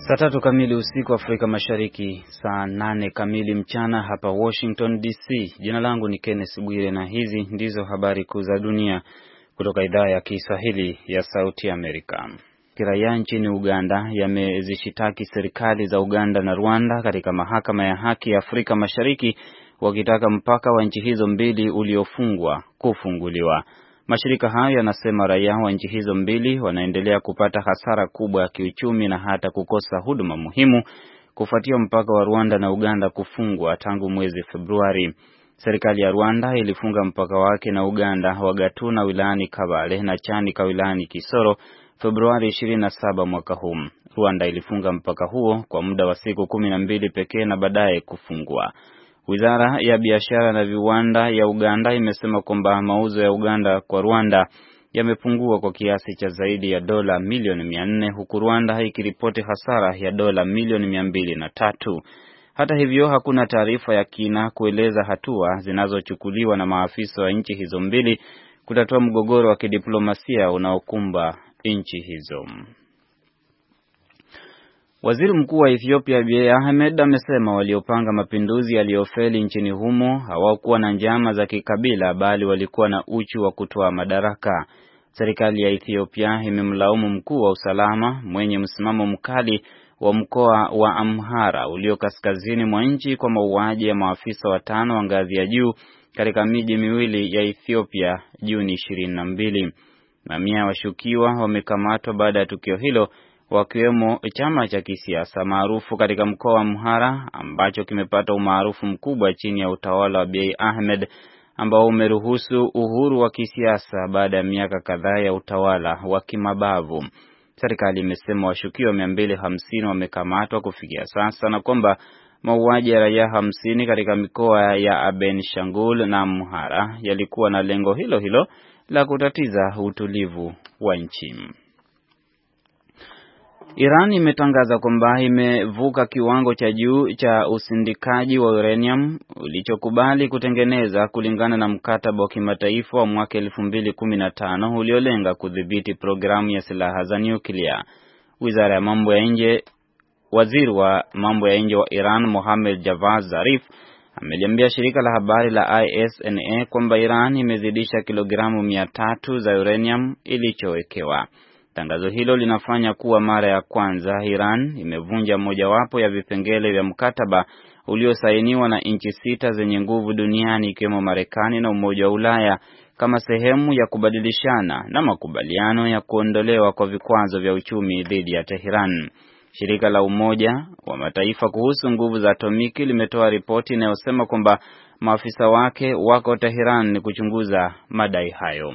Saa 3 kamili usiku Afrika Mashariki, saa 8 kamili mchana hapa Washington DC. Jina langu ni Kenneth Bwire na hizi ndizo habari kuu za dunia kutoka idhaa ya Kiswahili ya Sauti ya Amerika. Kiraia nchini Uganda yamezishitaki serikali za Uganda na Rwanda katika mahakama ya haki ya Afrika Mashariki wakitaka mpaka wa nchi hizo mbili uliofungwa kufunguliwa. Mashirika hayo yanasema raia wa nchi hizo mbili wanaendelea kupata hasara kubwa ya kiuchumi na hata kukosa huduma muhimu kufuatia mpaka wa Rwanda na Uganda kufungwa tangu mwezi Februari. Serikali ya Rwanda ilifunga mpaka wake na Uganda wa Gatuna wilayani Kabale na Chanika wilayani Kisoro Februari 27 mwaka huu. Rwanda ilifunga mpaka huo kwa muda wa siku 12 pekee na baadaye kufungwa. Wizara ya biashara na viwanda ya Uganda imesema kwamba mauzo ya Uganda kwa Rwanda yamepungua kwa kiasi cha zaidi ya dola milioni 400 huku Rwanda ikiripoti hasara ya dola milioni 203. Hata hivyo hakuna taarifa ya kina kueleza hatua zinazochukuliwa na maafisa wa nchi hizo mbili kutatua mgogoro wa kidiplomasia unaokumba nchi hizo. Waziri Mkuu wa Ethiopia Abiy Ahmed amesema waliopanga mapinduzi yaliyofeli nchini humo hawakuwa na njama za kikabila bali walikuwa na uchu wa kutoa madaraka. Serikali ya Ethiopia imemlaumu mkuu wa usalama mwenye msimamo mkali wa mkoa wa Amhara ulio kaskazini mwa nchi kwa mauaji ya maafisa 5 wa ngazi ya juu katika miji miwili ya Ethiopia Juni 22. Mamia washukiwa wamekamatwa baada ya tukio hilo, wakiwemo chama cha kisiasa maarufu katika mkoa wa Amhara ambacho kimepata umaarufu mkubwa chini ya utawala wa Abiy Ahmed ambao umeruhusu uhuru wa kisiasa baada ya miaka kadhaa ya utawala wa kimabavu. Serikali imesema washukiwa 250 wamekamatwa kufikia sasa na kwamba mauaji ya raia 50 katika mikoa ya Aben Shangul na Amhara yalikuwa na lengo hilo hilo la kutatiza utulivu wa nchi. Iran imetangaza kwamba imevuka kiwango cha juu cha usindikaji wa uranium ulichokubali kutengeneza kulingana na mkataba wa kimataifa wa mwaka 2015 uliolenga kudhibiti programu ya silaha za nyuklia. Waziri wa mambo ya nje wa Iran Mohammad Javad Zarif ameliambia shirika la habari la ISNA kwamba Iran imezidisha kilogramu 300 za uranium ilichowekewa. Tangazo hilo linafanya kuwa mara ya kwanza Iran imevunja mojawapo ya vipengele vya mkataba uliosainiwa na nchi 6 zenye nguvu duniani ikiwemo Marekani na Umoja wa Ulaya kama sehemu ya kubadilishana na makubaliano ya kuondolewa kwa vikwazo vya uchumi dhidi ya Tehran. Shirika la Umoja wa Mataifa kuhusu nguvu za atomiki limetoa ripoti inayosema kwamba maafisa wake wako Tehran kuchunguza madai hayo.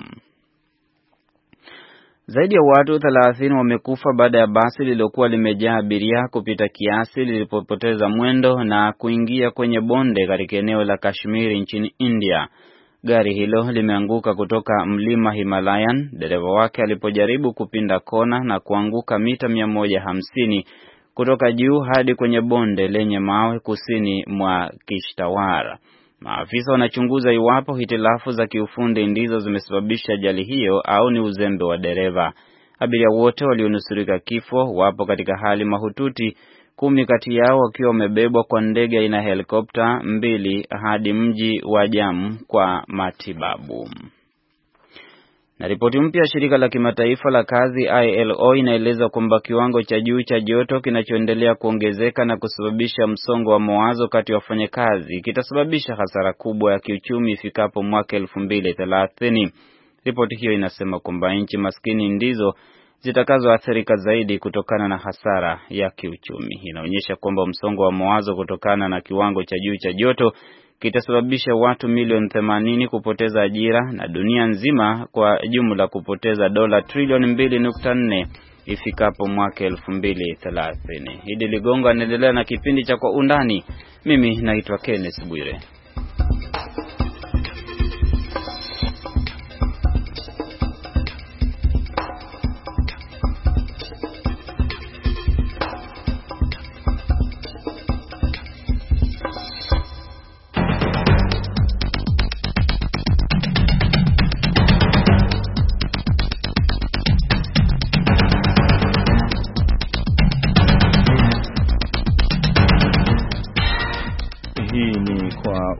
Zaidi ya watu 30 wamekufa baada ya basi lililokuwa limejaa abiria kupita kiasi lilipopoteza mwendo na kuingia kwenye bonde katika eneo la Kashmir nchini India. Gari hilo limeanguka kutoka mlima Himalayan dereva wake alipojaribu kupinda kona na kuanguka mita 150 kutoka juu hadi kwenye bonde lenye mawe kusini mwa Kishtawar. Maafisa wanachunguza iwapo hitilafu za kiufundi ndizo zimesababisha ajali hiyo au ni uzembe wa dereva. Abiria wote walionusurika kifo wapo katika hali mahututi, 10 kati yao wakiwa wamebebwa kwa ndege aina ya helikopta 2 hadi mji wa Jammu kwa matibabu. Na ripoti mpya ya shirika la kimataifa la kazi ILO inaeleza kwamba kiwango cha juu cha joto kinachoendelea kuongezeka na kusababisha msongo wa mawazo kati ya wafanyakazi kitasababisha hasara kubwa ya kiuchumi ifikapo mwaka 2030. Ripoti hiyo inasema kwamba nchi maskini ndizo zitakazoathirika zaidi kutokana na hasara ya kiuchumi. Inaonyesha kwamba msongo wa mawazo kutokana na kiwango cha juu cha joto kitasababisha watu milioni 80 kupoteza ajira na dunia nzima kwa jumla kupoteza dola trilioni 2.4 ifikapo mwaka 2030. Idi Ligongo anaendelea na kipindi cha Kwa Undani. Mimi naitwa Kenneth Bwire.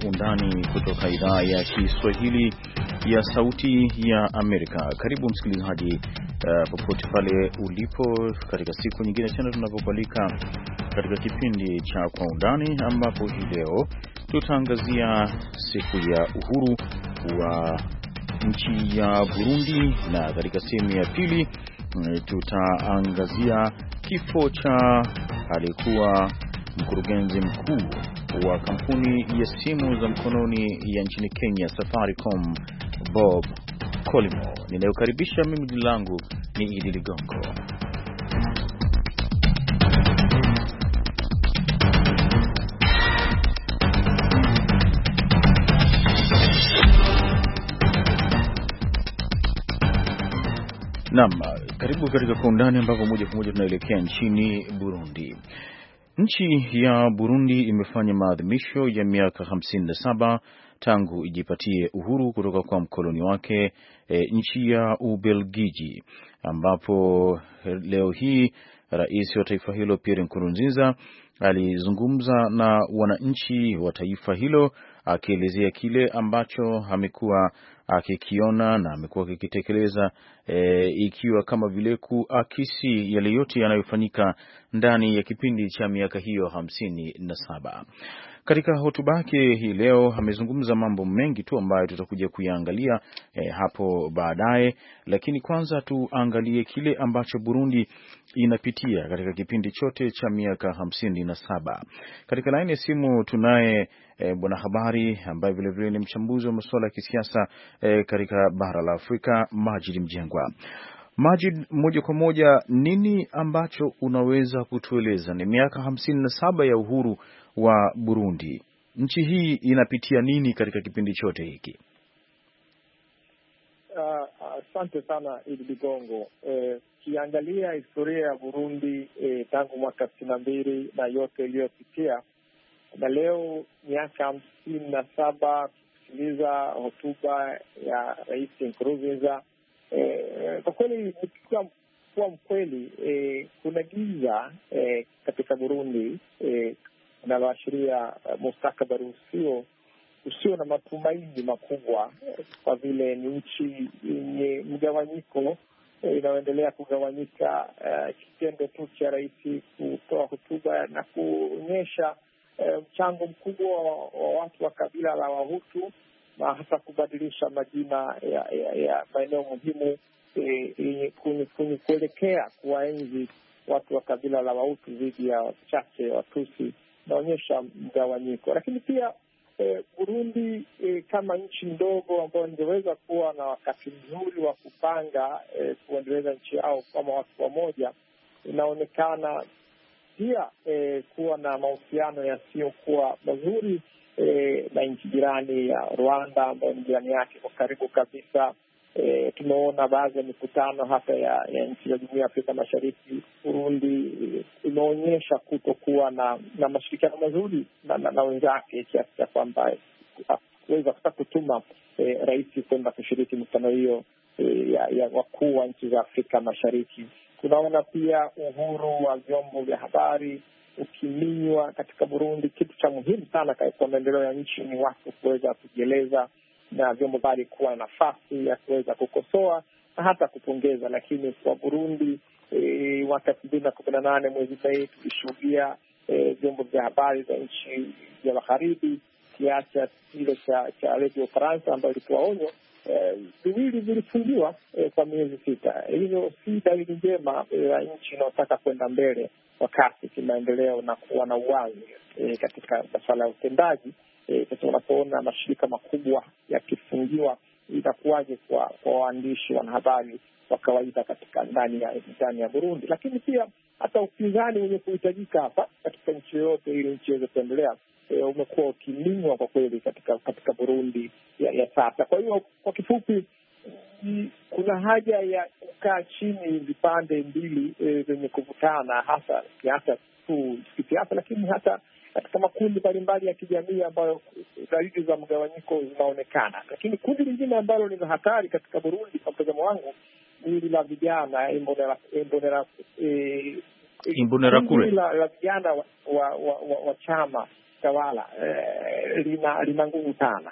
undani kutoka idhaa ya Kiswahili ya Sauti ya Amerika. Karibu msikilizaji, popote pale ulipo katika siku nyingine tena tunapokualika katika kipindi cha Kwa Undani, ambapo hii leo tutaangazia siku ya uhuru wa nchi ya Burundi, na katika sehemu ya pili tutaangazia kifo cha aliyekuwa mkurugenzi mkuu wa kampuni ya simu za mkononi ya nchini Kenya, Safaricom, Bob Collymore. Ninayokaribisha mimi, jina langu ni Idi Ligongo. Naam, karibu katika Kwa Undani, ambapo moja kwa moja tunaelekea nchini Burundi. Nchi ya Burundi imefanya maadhimisho ya miaka 57 tangu ijipatie uhuru kutoka kwa mkoloni wake nchi ya Ubelgiji, ambapo leo hii rais wa taifa hilo Pierre Nkurunziza alizungumza na wananchi wa taifa hilo akielezea kile ambacho amekuwa akikiona na amekuwa akikitekeleza, ikiwa kama vile kuakisi yale yote yanayofanyika ndani ya kipindi cha miaka hiyo 57. Katika hotuba yake hii leo amezungumza mambo mengi tu ambayo tutakuja kuyaangalia hapo baadaye, lakini kwanza tuangalie kile ambacho Burundi inapitia katika kipindi chote cha miaka 57. Katika laini ya simu tunaye bwana habari ambaye vile vile ni mchambuzi wa masuala ya kisiasa katika bara la Afrika, Majid Mjengwa. Majid, moja kwa moja, nini ambacho unaweza kutueleza? Ni miaka 57 ya uhuru wa Burundi. Nchi hii inapitia nini katika kipindi chote hiki? Asante sana Idi Ligongo. Kiangalia historia ya Burundi tangu mwaka 62 na yote iliyopitia, na leo miaka 57 kusikiliza hotuba ya Rais Nkurunziza, kwa kweli kuwa mkweli, kuna giza katika Burundi linaloashiria mustakabali usio na matumaini makubwa, kwa vile ni nchi yenye mgawanyiko inayoendelea kugawanyika. Kitendo tu cha rais kutoa hotuba na kuonyesha mchango mkubwa wa watu wa kabila la Wahutu na hata kubadilisha majina ya maeneo muhimu kuelekea kuwaenzi watu wa kabila la Wahutu dhidi ya wachache Watusi, naonyesha mgawanyiko. Lakini pia Burundi kama nchi ndogo ambayo ingeweza kuwa na wakati mzuri wa kupanga kuendeleza nchi yao kama watu wamoja, inaonekana pia kuwa na mahusiano yasiyokuwa mazuri na nchi jirani ya Rwanda, ambayo ni jirani yake kwa karibu kabisa. Tumeona baadhi ya mikutano hata ya nchi za Jumuiya ya Afrika Mashariki. Burundi imeonyesha kutokuwa na mashirikiano mazuri na wenzake, kiasi cha kwamba kuweza kutuma rais kwenda kushiriki mikutano hiyo ya wakuu wa nchi za Afrika Mashariki. Tunaona pia uhuru wa vyombo vya habari ukiminywa katika Burundi. Kitu cha muhimu sana kwa maendeleo ya nchi ni watu kuweza kujieleza na vyombo bali kuwa na nafasi ya kuweza kukosoa na hata kupongeza. Lakini kwa Burundi mwaka 2018 mwezi Mei tulishuhudia vyombo vya habari za nchi ya magharibi, kiacha kile cha Radio Faransa ambayo ilitoa onyo, viwili vilifungiwa kwa miezi 6. Hivyo si dalili njema ya nchi inayotaka kwenda mbele kwa kasi kimaendeleo na kuwa na uwazi katika masuala ya utendaji. Sasa unapoona mashirika makubwa yakifungiwa, itakuwaje kwa waandishi wanahabari wa kawaida katika ndani ya Burundi? Lakini pia hata upinzani wenye kuhitajika hapa katika nchi yoyote ili nchi iweze kuendelea umekuwa ukiminywa kwa kweli katika Burundi ya sasa. Kwa hiyo kwa kifupi, kuna haja ya kukaa chini vipande mbili zenye kuvutana, hasa siasa tu kisiasa, lakini hata katika makundi mbalimbali ya kijamii ambayo dalili za mgawanyiko zinaonekana. Lakini kundi lingine ambalo ni hatari katika Burundi kwa mtazamo wangu ni la vijana, Imbonerakure la vijana wa chama tawala lina nguvu sana,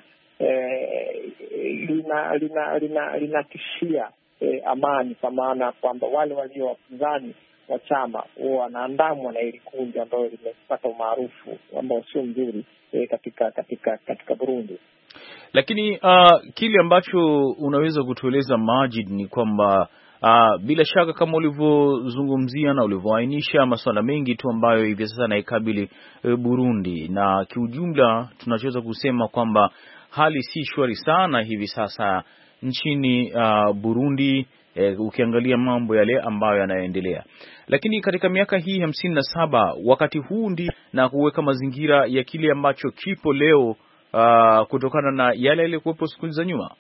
linatishia amani, kwa maana kwamba wale walio wapinzani wa chama wanaandamwa na hili kundi ambayo limepata umaarufu ambao sio mzuri katika Burundi. Lakini kile ambacho unaweza kutueleza Majid ni kwamba bila shaka kama ulivyozungumzia na ulivyoainisha masuala mengi tu ambayo hivi sasa naikabili Burundi, na kiujumla tunachoweza kusema kwamba hali si shwari sana hivi sasa nchini Burundi, ukiangalia mambo yale ambayo yanayoendelea. Lakini katika miaka hii 57 wakati huu na kuweka mazingira ya kile ambacho kipo leo kutokana na yale yaliyokuwepo siku za nyuma,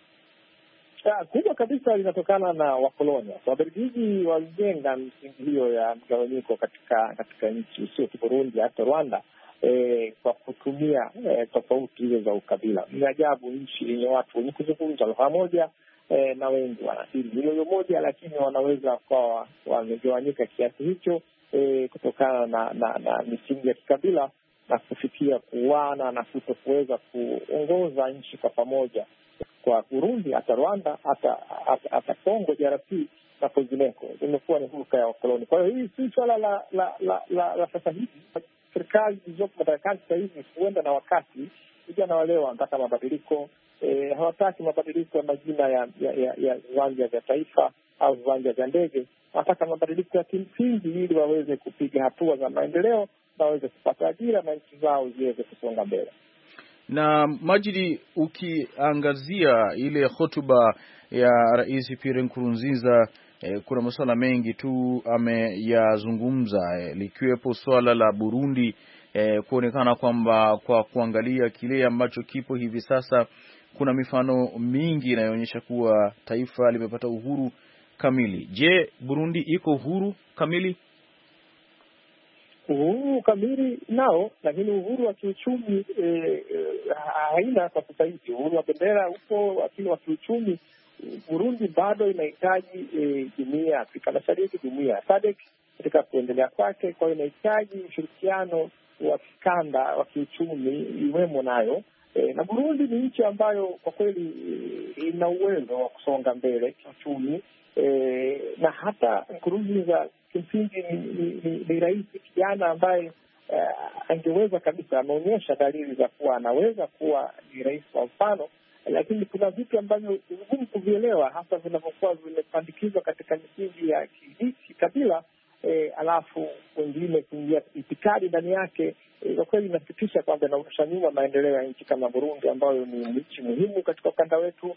kubwa kabisa linatokana na wakoloni. Wabelgiji walijenga misingi hiyo ya mgawanyiko katika nchi, sio tu Burundi, hata Rwanda, kwa kutumia tofauti hizo za ukabila. Ni ajabu nchi yenye watu wenye kuzungumza lugha moja na wengi wana dini hiyo moja, lakini wanaweza kuwa wamegawanyika kiasi hicho kutokana na misingi ya kikabila na kufikia kuuana na kuweza kuongoza nchi kwa pamoja. Kwa Burundi, hata Rwanda, hata Kongo DRC na kwingineko, imekuwa ni huruka ya wakoloni. Kwa hiyo hii si swala la sasa hivi. Serikali zilizoko madarakani sasa hivi huenda na wakati, vijana wale wanataka mabadiliko, hawataki mabadiliko ya majina ya viwanja vya taifa au viwanja vya ndege. Wanataka mabadiliko ya kimsingi ili waweze kupiga hatua za maendeleo na waweze kupata ajira na nchi zao ziweze kusonga mbele. Na Majidi, ukiangazia ile hotuba ya Rais Pierre Nkurunziza, kuna masuala mengi tu ameyazungumza, likiwepo swala la Burundi, kuonekana kwamba kwa kuangalia kile ambacho kipo hivi sasa kuna mifano mingi inayoonyesha kuwa taifa limepata uhuru kamili. Je, Burundi iko uhuru kamili? Uhuru kamili nao, lakini uhuru wa kiuchumi haina kwa sasa hivi. Uhuru wa bendera upo, lakini wa kiuchumi Burundi bado inahitaji jumuiya ya Afrika Mashariki, jumuiya ya SADC katika kuendelea kwake. Kwa hiyo inahitaji ushirikiano wa kikanda wa kiuchumi iwemo nayo. Na Burundi ni nchi ambayo kwa kweli ina uwezo wa kusonga mbele kiuchumi, na hata Nkurunziza kimsingi ni rais kijana ambaye angeweza kabisa, ameonyesha dalili za kuwa anaweza kuwa ni rais kwa mfano, lakini kuna vitu ambavyo vigumu kuvielewa, hasa vinavyokuwa vimepandikizwa katika misingi ya kikabila, alafu wengine kuingia itikadi ndani yake. Kwa kweli inasikitisha kwamba inaurusha nyuma maendeleo ya nchi kama Burundi, ambayo ni nchi muhimu katika ukanda wetu.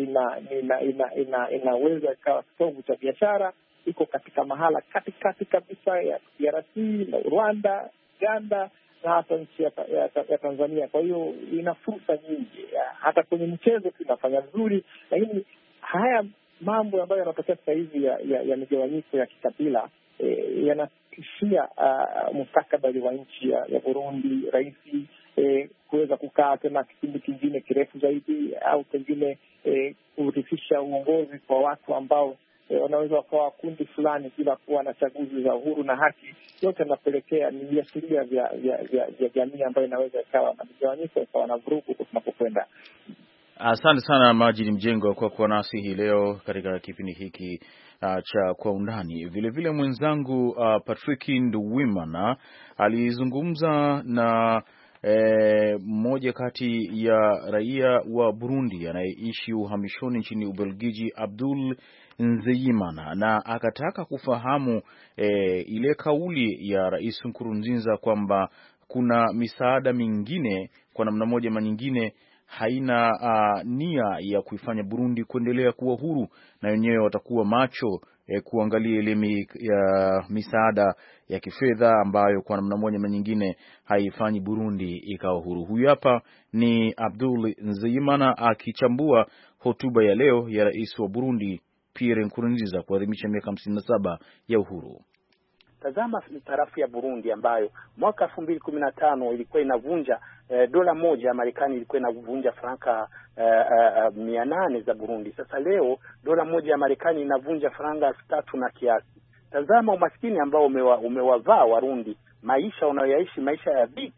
Inaweza ikawa kitovu cha biashara, iko katika mahala katikati kabisa ya DRC na Rwanda, Uganda na hata nchi ya Tanzania. Kwa hiyo ina fursa nyingi, hata kwenye mchezo tunafanya vizuri, lakini haya mambo ambayo yanatokea sasa hivi ya migawanyiko ya kikabila yanatishia mustakabali wa nchi ya Burundi. Rais kuweza kukaa tena kipindi kingine kirefu zaidi, au pengine kurithisha uongozi kwa watu ambao wanaweza wakawa kundi fulani bila kuwa na chaguzi za uhuru na haki. Yote yanapelekea ni viashiria vya jamii ambayo inaweza ikawa na migawanyiko, ikawa na vurugu tunapokwenda. Asante sana Majid Mjengo kwa kuwa nasi hii leo katika kipindi hiki cha Kwa Undani. Vile mwenzangu Patrick Nduwimana alizungumza na mmoja kati ya raia wa Burundi anayeishi uhamishoni nchini Ubelgiji, Abdul Nzeyimana, na akataka kufahamu ile kauli ya Rais Nkurunziza kwamba kuna misaada mingine kwa namna moja ama nyingine haina nia ya kuifanya Burundi kuendelea kuwa huru, na wenyewe watakuwa macho kuangalia ile misaada ya kifedha ambayo kwa namna moja ama nyingine haifanyi Burundi ikawa huru. Huyu hapa ni Abdul Nzeyimana akichambua hotuba ya leo ya Rais wa Burundi Pierre Nkurunziza kuadhimisha miaka 57 ya uhuru. Tazama tarafu ya Burundi ambayo mwaka 2015 ilikuwa inavunja dola moja ya Marekani, ilikuwa inavunja franka 800 za Burundi. Sasa leo dola moja ya Marekani inavunja franka 3 na kiasi. Tazama umaskini ambao umewavaa Warundi, maisha unayoishi, maisha ya dhiki,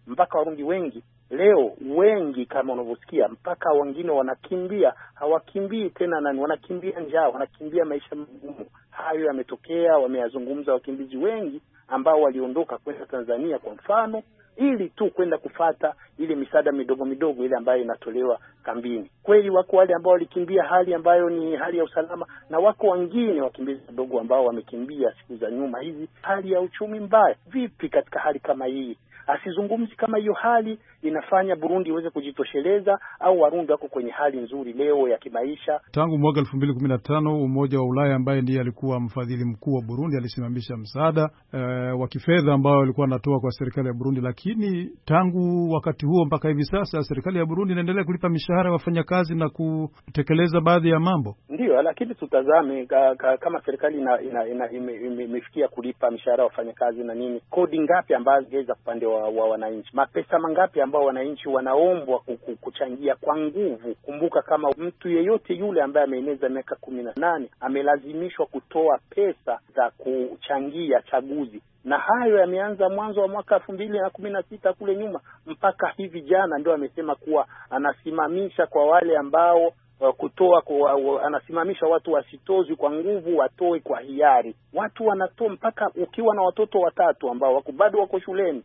mpaka Warundi wengi leo, wengi kama unavyosikia, mpaka wengine wanakimbia, hawakimbii tena nani, wanakimbia njaa, wanakimbia maisha magumu. Hayo yametokea, wameyazungumza wakimbizi wengi ambao waliondoka kwenda Tanzania kwa mfano, ili tu kwenda kufata ile misaada midogo midogo ile ambayo inatolewa kambini. Kweli wako wale ambao walikimbia hali ambayo ni hali ya usalama, na wako wengine wakimbizi wadogo ambao wamekimbia siku za nyuma hizi hali ya uchumi mbaya. Vipi katika hali kama hii asizungumzi kama hiyo hali inafanya Burundi iweze kujitosheleza, au Warundi wako kwenye hali nzuri leo ya kimaisha? Tangu mwaka 2015 Umoja wa Ulaya ambaye ndiye alikuwa mfadhili mkuu wa Burundi alisimamisha msaada wa kifedha ambao alikuwa anatoa kwa serikali ya Burundi, lakini tangu wakati huo mpaka hivi sasa serikali ya Burundi inaendelea kulipa mishahara wafanyakazi na kutekeleza baadhi ya mambo. Ndio, lakini tutazame kama serikali imefikia kulipa mishahara wafanyakazi na nini, kodi ngapi ambazo ingeweza kupande wa wananchi, mapesa mangapi ambao wananchi wanaombwa kuchangia kwa nguvu. Kumbuka kama mtu yeyote yule ambaye ameeneza miaka 18 amelazimishwa kutoa pesa za kuchangia chaguzi, na hayo yameanza mwanzo wa mwaka 2016 kule nyuma, mpaka hivi jana ndio amesema kuwa anasimamisha kwa wale ambao kutoa anasimamisha watu wasitozwi kwa nguvu, watoe kwa hiari. Watu wanatoa mpaka ukiwa na watoto watatu ambao bado wako shuleni,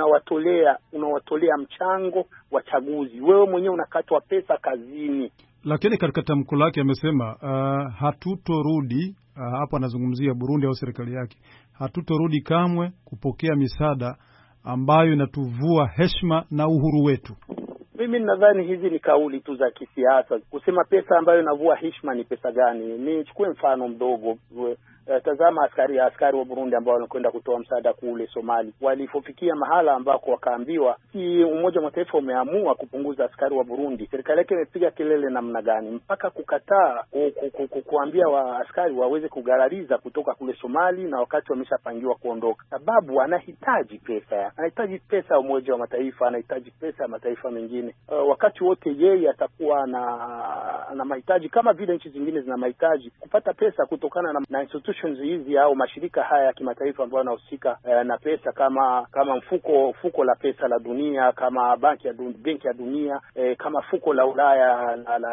unawatolea mchango wa chaguzi, wewe mwenyewe unakatwa pesa kazini. Lakini katika tamko lake amesema hatutorudi, hapa anazungumzia Burundi au serikali yake, hatutorudi kamwe kupokea misaada ambayo inatuvua heshima na uhuru wetu. Mimi nadhani hizi ni kauli tu za kisiasa. Kusema pesa ambayo inavua heshima ni pesa gani? Nichukue mfano mdogo. Tazama askari wa Burundi ambao wanakwenda kutoa msaada kule Somali. Walipofikia mahala ambako wakaambiwa si Umoja wa Mataifa umeamua kupunguza askari wa Burundi, serikali yake imepiga kelele namna gani mpaka kukataa kuambia askari waweze kugarariza kutoka kule Somali, na wakati wameshapangiwa kuondoka, sababu anahitaji pesa ya Umoja wa Mataifa, anahitaji pesa ya mataifa mengine. Wakati wote yeye atakuwa na mahitaji kama vile nchi zingine zina mahitaji kupata pesa kutokana na institutions hizi au mashirika haya ya kimataifa ambayo yanahusika na pesa, kama mfuko la pesa la dunia, kama benki ya dunia, kama fuko la Ulaya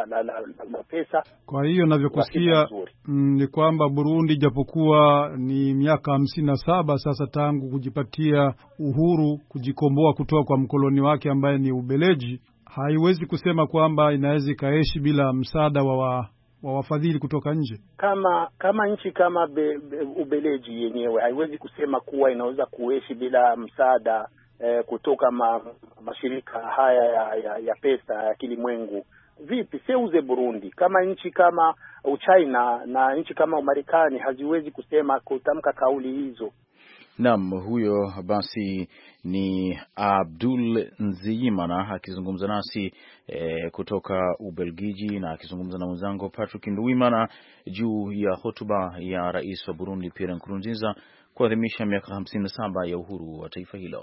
la pesa. Kwa hiyo ninavyokusikia ni kwamba Burundi, japokuwa ni miaka 57 sasa tangu kujipatia uhuru, kujikomboa kutoka kwa mkoloni wake ambaye ni Ubeleji, haiwezi kusema kwamba inaweza ikaishi bila msaada wa wafadhili kutoka nje. Kama nchi kama Ubeleji yenyewe haiwezi kusema kuwa inaweza kuishi bila msaada kutoka mashirika haya ya pesa ya kilimwengu. Vipi seuze Burundi? Kama nchi kama Uchina na nchi kama Marekani haziwezi kusema kutamka kauli hizo. Naam, huyo basi ni Abdul Nzeyimana akizungumza nasi kutoka Ubelgiji, na akizungumza na mwenzangu Patrick Nduwimana juu ya hotuba ya Rais wa Burundi Pierre Nkurunziza kuadhimisha miaka 57 ya uhuru wa taifa hilo.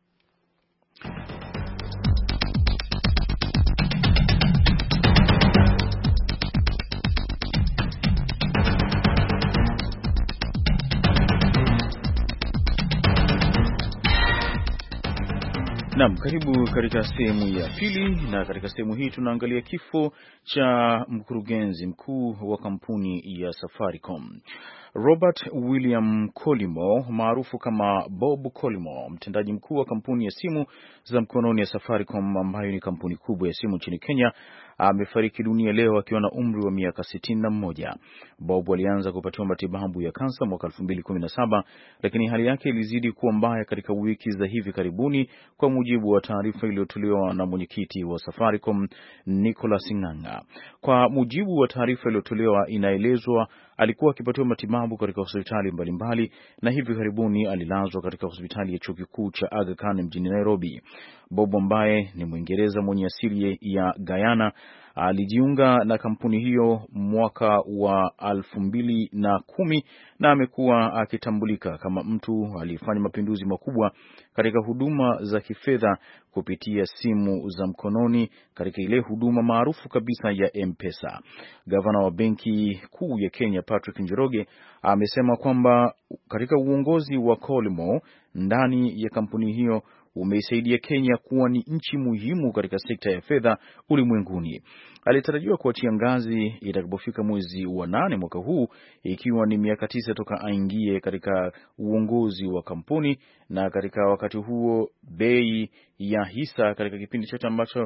Naam, karibu katika sehemu ya pili, na katika sehemu hii tunaangalia kifo cha mkurugenzi mkuu wa kampuni ya Safaricom. Robert William Collymore maarufu kama Bob Collymore, mtendaji mkuu wa kampuni ya simu za mkononi ya Safaricom ambayo ni kampuni kubwa ya simu nchini Kenya, amefariki dunia leo akiwa na umri wa miaka 61. Bob alianza kupatiwa matibabu ya kansa mwaka 2017, lakini hali yake ilizidi kuwa mbaya katika wiki za hivi karibuni, kwa mujibu wa taarifa iliyotolewa na mwenyekiti wa Safaricom Nicholas Ng'ang'a. Kwa mujibu wa taarifa iliyotolewa, inaelezwa alikuwa akipatiwa matibabu katika hospitali mbalimbali, na hivi karibuni alilazwa katika hospitali ya chuo kikuu cha Aga Khan mjini Nairobi. Bob ambaye ni Mwingereza mwenye asili ya Guyana alijiunga na kampuni hiyo mwaka wa 2010 na amekuwa akitambulika kama mtu aliyefanya mapinduzi makubwa katika huduma za kifedha kupitia simu za mkononi, katika ile huduma maarufu kabisa ya M-Pesa. Gavana wa Benki Kuu ya Kenya Patrick Njoroge amesema kwamba katika uongozi wa Collymore ndani ya kampuni hiyo umeisaidia Kenya kuwa ni nchi muhimu katika sekta ya fedha ulimwenguni. Alitarajiwa kuachia ngazi itakapofika mwezi wa 8 mwaka huu, ikiwa ni miaka 9 toka aingie katika uongozi wa kampuni, na katika wakati huo bei ya hisa katika kipindi chote ambacho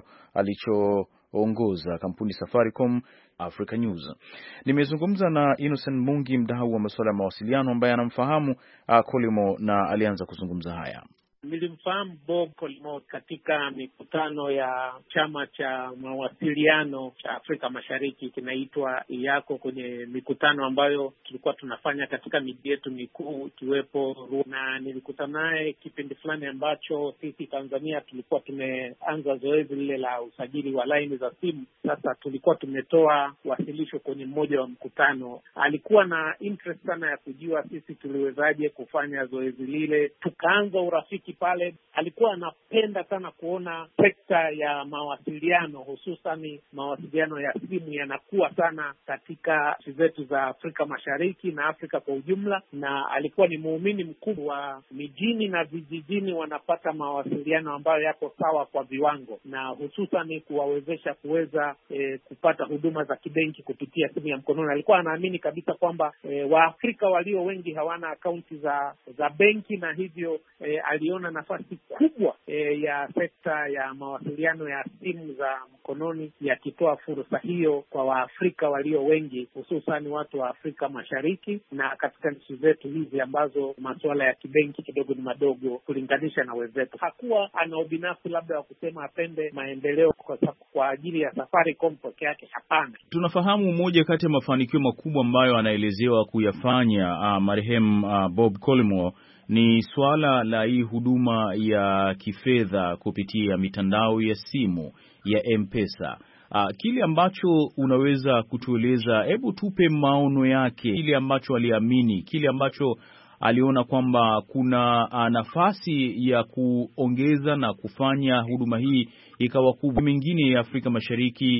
alichoongoza kampuni Safaricom Africa News. Nimezungumza na Innocent Mungi, mdau wa masuala ya mawasiliano ambaye anamfahamu Collymore, na alianza kuzungumza haya. Nilimfahamu Bob Collymore katika mikutano ya chama cha mawasiliano cha Afrika Mashariki kinaitwa IACO, kwenye mikutano ambayo tulikuwa tunafanya katika miji yetu mikuu ikiwepo, na nilikutana naye kipindi fulani ambacho sisi Tanzania tulikuwa tumeanza zoezi lile la usajili wa laini za simu. Sasa tulikuwa tumetoa wasilisho kwenye mmoja wa mkutano. Alikuwa na interest sana ya kujua sisi tuliwezaje kufanya zoezi lile, tukaanza urafiki pale. Alikuwa anapenda sana kuona sekta ya mawasiliano, hususani mawasiliano ya simu, yanakuwa sana katika nchi zetu za Afrika Mashariki na Afrika kwa ujumla, na alikuwa ni muumini mkubwa wa mijini na vijijini wanapata mawasiliano ambayo yako sawa kwa viwango, na hususani kuwawezesha kuweza kupata huduma za kibenki kupitia simu ya mkononi. Alikuwa anaamini kabisa kwamba Waafrika walio wengi hawana akaunti za benki, na hivyo aliona nafasi kubwa ya sekta ya mawasiliano ya simu za mkononi yakitoa fursa hiyo kwa Waafrika walio wengi, hususan watu wa Afrika Mashariki na katika nchi zetu hizi ambazo masuala ya kibenki kidogo ni madogo kulinganisha na wenzetu. Hakuwa ana ubinafsi labda wa kusema apende maendeleo kwa ajili ya Safaricom peke yake, hapana. Tunafahamu moja kati ya mafanikio makubwa ambayo anaelezewa kuyafanya marehemu Bob Collymore ni swala la hii huduma ya kifedha kupitia mitandao ya simu ya M-Pesa. Kile ambacho unaweza kutueleza, hebu tupe maono yake, kile ambacho aliamini, kile ambacho aliona kwamba kuna nafasi ya kuongeza na kufanya huduma hii ikawa kubwa. Mengine ya Afrika Mashariki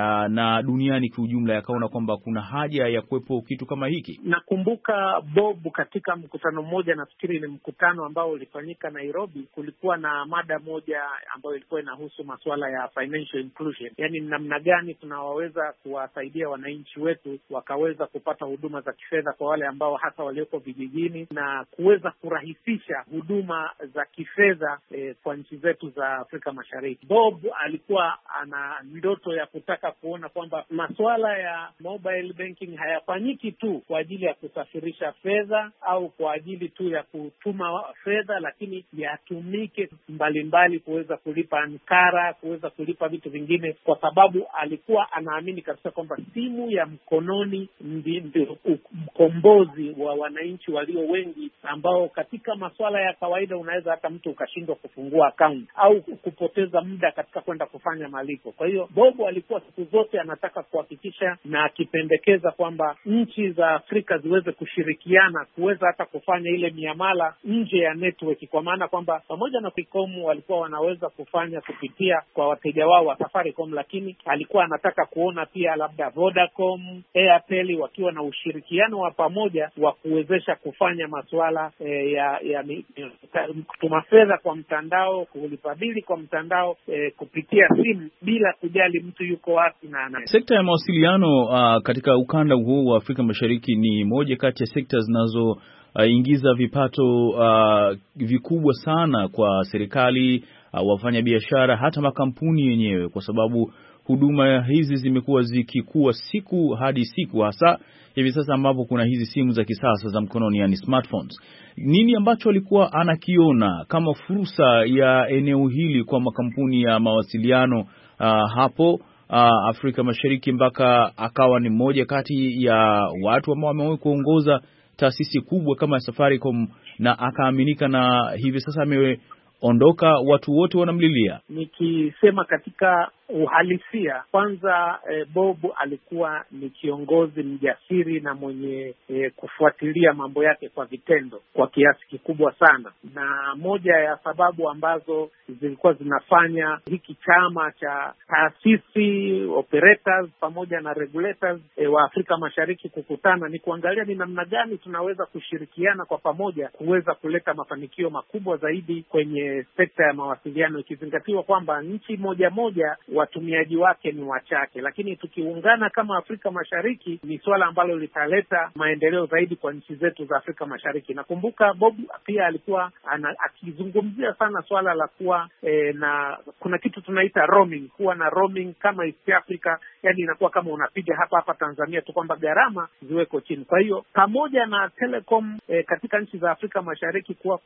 na duniani kwa ujumla yakaona kwamba kuna haja ya kuwepo kitu kama hiki. Nakumbuka Bob katika mkutano mmoja, nafikiri ni mkutano ambao ulifanyika Nairobi, kulikuwa na mada moja ambayo ilikuwa inahusu masuala ya financial inclusion, yani namna gani tunawaweza kuwasaidia wananchi wetu wakaweza kupata huduma za kifedha kwa wale ambao hasa walioko vijijini, na kuweza kurahisisha huduma za kifedha kwa nchi zetu za Afrika Mashariki. Bob alikuwa ana ndoto ya kutaka kuona kwamba masuala ya mobile banking hayafanyiki tu kwa ajili ya kusafirisha fedha au kwa ajili tu ya kutuma fedha, lakini yatumike mbalimbali kuweza kulipa ankara, kuweza kulipa vitu vingine, kwa sababu alikuwa anaamini kabisa kwamba simu ya mkononi ndio mkombozi wa wananchi walio wengi, ambao katika masuala ya kawaida unaweza hata mtu ukashindwa kufungua account au kupoteza muda katika kwenda kufanya malipo. Kwa hiyo Bob alikuwa siku zote anataka kuhakikisha na akipendekeza kwamba nchi za Afrika ziweze kushirikiana kuweza hata kufanya ile miamala nje ya network, kwa maana kwamba pamoja na Safaricom walikuwa wanaweza kufanya kupitia kwa wateja wao wa Safaricom, lakini alikuwa anataka kuona pia labda Vodacom, Airtel wakiwa na ushirikiano wa pamoja wa kuwezesha kufanya masuala ya kutuma fedha kwa mtandao, kulipa bili kwa mtandao kupitia simu bila kujali mtu yuko wapi na nani. Sekta ya mawasiliano katika ukanda huu wa Afrika Mashariki ni moja kati ya sekta zinazoingiza vipato vikubwa sana kwa serikali, wafanya biashara, hata makampuni yenyewe, kwa sababu huduma hizi zimekuwa zikikua siku hadi siku, hasa hivi sasa ambapo kuna hizi simu za kisasa za mkononi, yani smartphones. Nini ambacho alikuwa anakiona kama fursa ya eneo hili kwa makampuni ya mawasiliano hapo Afrika Mashariki, mpaka akawa ni mmoja kati ya watu ambao wamewahi kuongoza taasisi kubwa kama Safaricom na akaaminika, na hivi sasa ameondoka, watu wote wanamlilia? Nikisema katika uhalisia. Kwanza Bob alikuwa ni kiongozi mjasiri na mwenye kufuatilia mambo yake kwa vitendo kwa kiasi kikubwa sana, na moja ya sababu ambazo zilikuwa zinafanya hiki chama cha taasisi operators pamoja na regulators wa Afrika Mashariki kukutana ni kuangalia ni namna gani tunaweza kushirikiana kwa pamoja kuweza kuleta mafanikio makubwa zaidi kwenye sekta ya mawasiliano, ikizingatiwa kwamba nchi moja moja watumiaji wake ni wachache, lakini tukiungana kama Afrika Mashariki ni swala ambalo litaleta maendeleo zaidi kwa nchi zetu za Afrika Mashariki. Nakumbuka Bob pia alikuwa akizungumzia sana swala la kuwa na kuna kitu tunaita roaming, kuwa na roaming kama East Africa, yani inakuwa kama unapiga hapa Tanzania tu, kwamba gharama ziweko chini. Kwa hiyo pamoja na telecom katika nchi za Afrika Mashariki kuwa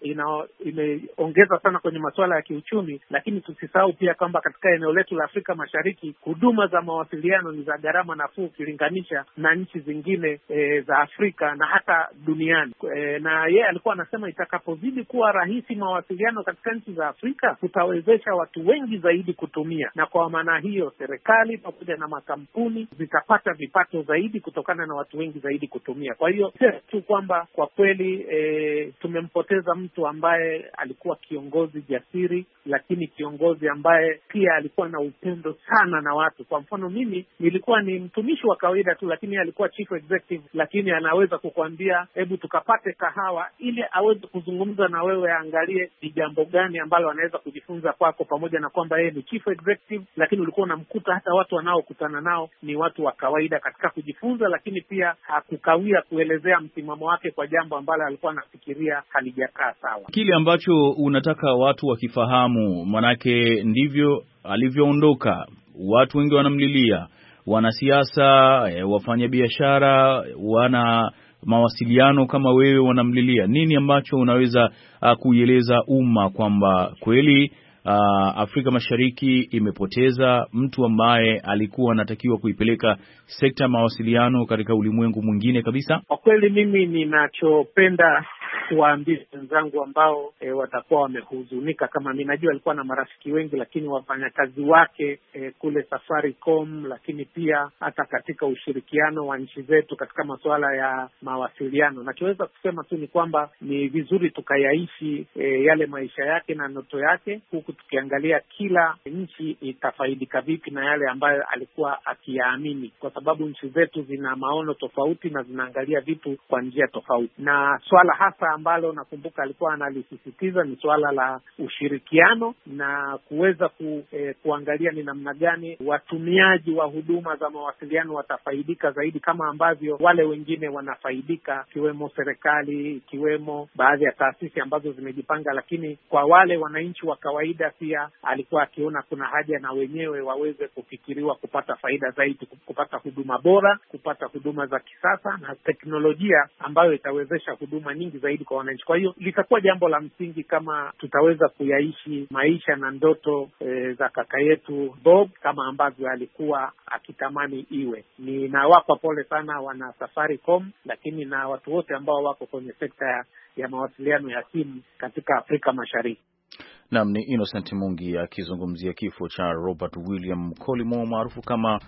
imeongeza sana kwenye masuala ya kiuchumi, lakini tusisahau pia kwamba katika eneo letu la Afrika Mashariki huduma za mawasiliano ni za gharama nafuu ukilinganisha na nchi zingine za Afrika na hata duniani. Na yeye alikuwa anasema itakapozidi kuwa rahisi mawasiliano katika nchi za Afrika tutawezesha watu wengi zaidi kutumia, na kwa maana hiyo serikali pamoja na makampuni zitapata vipato zaidi kutokana na watu wengi zaidi kutumia. Kwa hiyo tu kwamba kwa kweli tumempoteza mtu ambaye alikuwa kiongozi jasiri, lakini kiongozi ambaye pia alikuwa na upendo sana na watu. Kwa mfano mimi nilikuwa ni mtumishi wa kawaida tu, lakini alikuwa chief executive, lakini anaweza kukwambia hebu tukapate kahawa, ili aweze kuzungumza na wewe, aangalie ni jambo gani ambalo anaweza kujifunza kwako, pamoja na kwamba yeye ni chief executive, lakini ulikuwa unamkuta hata watu wanaokutana nao ni watu wa kawaida katika kujifunza, lakini pia hakukawia kuelezea msimamo wake kwa jambo ambalo alikuwa anafikiria halijakaa sawa. Kile ambacho unataka watu wakifahamu, manake ndivyo alivyoondoka, watu wengi wanamlilia, wanasiasa, wafanyabiashara, wana mawasiliano kama wewe wanamlilia. Nini ambacho unaweza kuieleza umma kwamba kweli Afrika Mashariki imepoteza mtu ambaye alikuwa anatakiwa kuipeleka sekta ya mawasiliano katika ulimwengu mwingine kabisa? Kwa kweli mimi ninachopenda kuwaambia wenzangu ambao watakuwa wamehuzunika kama mimi, najua alikuwa na marafiki wengi, lakini wafanyakazi wake kule Safaricom, lakini pia hata katika ushirikiano wa nchi zetu katika masuala ya mawasiliano, nachoweza kusema tu ni kwamba ni vizuri tukayaishi yale maisha yake na ndoto yake, huku tukiangalia kila nchi itafaidika vipi na yale ambayo alikuwa akiyaamini, kwa sababu nchi zetu zina maono tofauti na zinaangalia vitu kwa njia tofauti. Na swala hasa ambalo nakumbuka alikuwa analisisitiza ni swala la ushirikiano na kuweza kuangalia ni namna gani watumiaji wa huduma za mawasiliano watafaidika zaidi kama ambavyo wale wengine wanafaidika, ikiwemo serikali, ikiwemo baadhi ya taasisi ambazo zimejipanga, lakini kwa wale wananchi wa kawaida pia alikuwa akiona kuna haja na wenyewe waweze kufikiriwa kupata faida zaidi, kupata huduma bora, kupata huduma za kisasa na teknolojia ambayo itawezesha huduma nyingi zaidi kwa wananchi. Kwa hiyo litakuwa jambo la msingi kama tutaweza kuyaishi maisha na ndoto za kaka yetu Bob kama ambavyo alikuwa akitamani iwe. Ninawapa pole sana wana Safaricom, lakini na watu wote ambao wako kwenye sekta ya mawasiliano ya simu katika Afrika Mashariki. Naam, ni Innocent Mungi akizungumzia kifo cha Robert William Collymore maarufu kama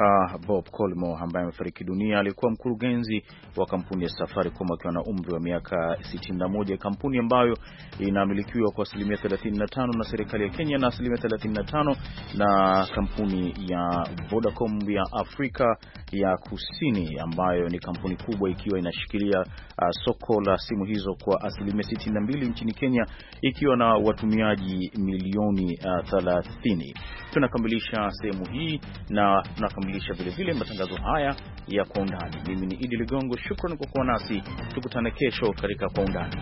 Bob Collymore ambaye amefariki dunia. Alikuwa mkurugenzi wa kampuni ya Safaricom akiwa na umri wa miaka 61, kampuni ambayo inamilikiwa kwa 35% na serikali ya Kenya na 35% na kampuni ya Vodacom ya Afrika ya Kusini, ambayo ni kampuni kubwa ikiwa inashikilia soko la simu hizo kwa 62% nchini Kenya, ikiwa na watumiaji milioni 30. Tunakamilisha sehemu hii na tunakamilisha vile vile matangazo haya ya Kwa Undani. Mimi ni Idi Ligongo, shukrani kwa kuwa nasi. Tukutane kesho katika Kwa Undani.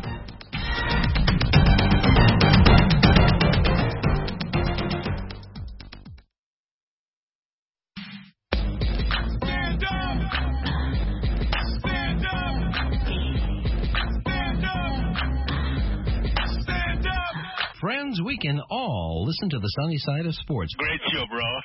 Friends, we can all listen to the sunny side of sports. Great show, bro.